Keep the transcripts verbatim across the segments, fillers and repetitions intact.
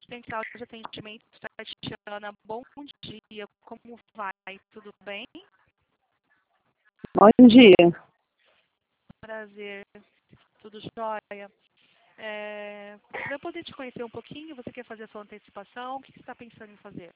central de atendimento, Tatiana. Bom dia, como vai? Tudo bem? Bom dia. Prazer, tudo jóia. É, para eu poder te conhecer um pouquinho, você quer fazer a sua antecipação? O que você está pensando em fazer?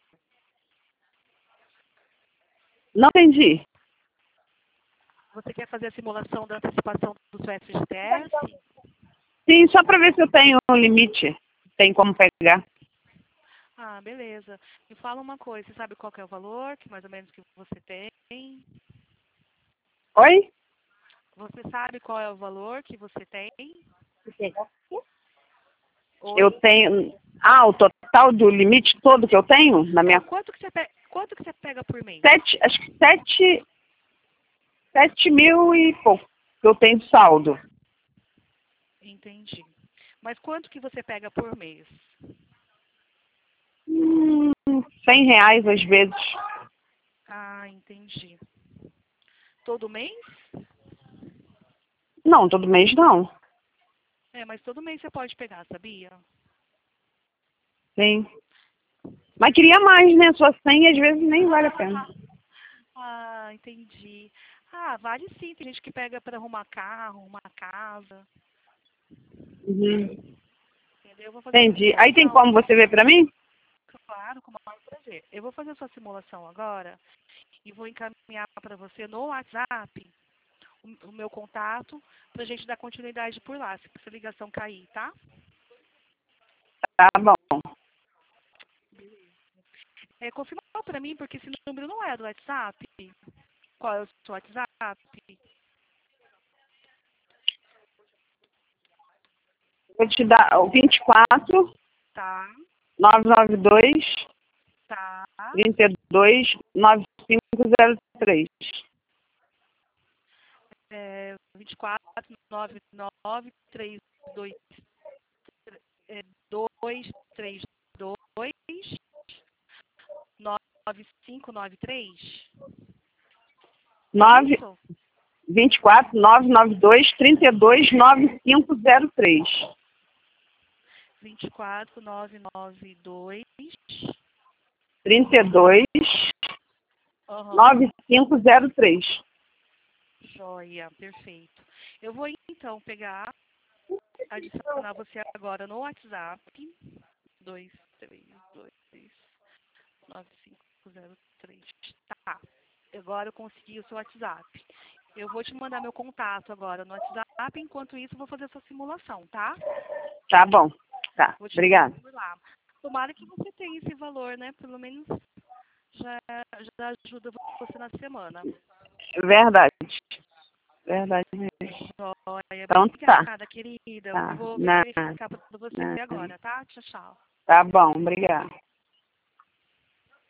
Não entendi. Você quer fazer a simulação da antecipação do seu F G T S? Sim, só para ver se eu tenho um limite. Tem como pegar. Ah, beleza. Me fala uma coisa, você sabe qual que é o valor que mais ou menos que você tem? Oi? Você sabe qual é o valor que você tem? Eu Oi? tenho... Ah, o total do limite todo que eu tenho na É, minha... quanto que você pega, quanto que você pega por mês? Sete, acho que sete... Sete mil e pouco que eu tenho de saldo. Entendi. Mas quanto que você pega por mês? Hum, cem reais às vezes. Ah, entendi. Todo mês? Não, todo mês não. É, mas todo mês você pode pegar, sabia? Sim. Mas queria mais, né? Só cem às vezes nem vale a pena. Ah, entendi. Ah, vale sim. Tem gente que pega para arrumar carro, arrumar casa. Uhum. Entendeu? Eu vou fazer essa Entendi. Aí tem simulação. como você ver pra mim? Claro, com o maior prazer. Eu vou fazer a sua simulação agora e vou encaminhar para você no WhatsApp o, o meu contato para a gente dar continuidade por lá, se essa ligação cair, tá? Tá bom. É, confirma para mim, porque esse número não é do WhatsApp. Qual é o seu WhatsApp? Vou te dar o vinte e quatro, Tá, nove nove dois, tá. trinta e dois, nove cinco zero três. É, vinte e quatro, nove nove, três dois, é, dois três dois, nove cinco nove três. É nove, isso? vinte e quatro, nove nove dois, trinta e dois, nove cinco zero três. vinte e quatro, nove nove dois. trinta e dois, Aham. nove cinco zero três. Joia, perfeito. Eu vou então pegar, adicionar você agora no WhatsApp. dois três dois, nove cinco zero três. Tá. Agora eu consegui o seu WhatsApp. Eu vou te mandar meu contato agora no WhatsApp. Enquanto isso, eu vou fazer essa simulação, tá? Tá bom. Tá. Vou te Obrigada. por lá. Tomara que você tenha esse valor, né? Pelo menos já, já ajuda você na semana. Verdade. Verdade mesmo. Joia. Então tá. Obrigada, querida. Tá. Vou Nada. verificar para você Nada. agora, tá? Tchau, tchau. Tá bom. Obrigada.